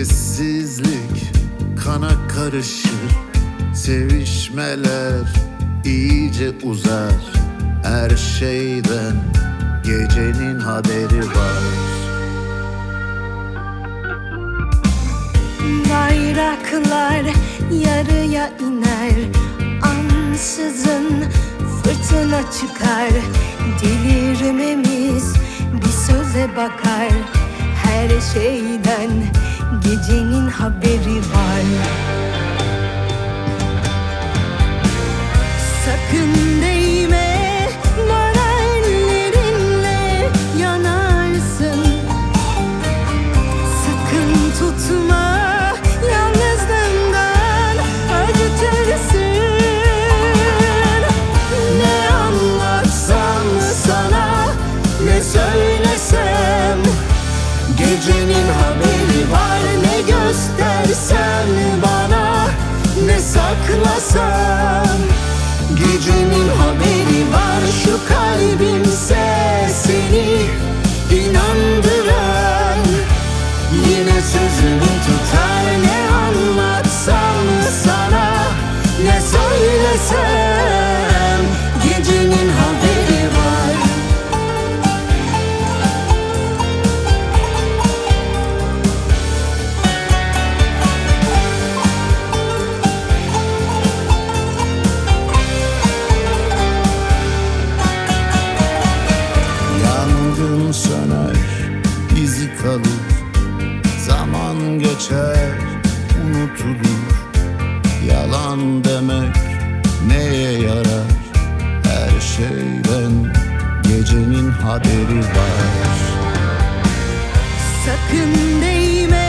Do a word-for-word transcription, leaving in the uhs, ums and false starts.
Sessizlik kana karışır, sevişmeler iyice uzar. Her şeyden gecenin haberi var. Bayraklar yarıya iner, ansızın fırtına çıkar. Delirmemiz bir söze bakar. Her şeyden gecenin haberi var. Sakın değme bana, ellerinle yanarsın. Sakın tutma, yalnızlığından acıtırsın. Ne anlatsam sana, ne söylesem, gecenin haberi var. Ne göstersen bana, ne saklasam, gecenin haberi var. Şu kalbimse seni inandıran, yine sözünü tutar. Ne anlatsam sana, ne söylesem, gecenin haberi var. Yangın söner, izi kalır. Zaman geçer, unutulur. Yalan demek neye yarar? Her şeyden gecenin haberi var. Sakın değme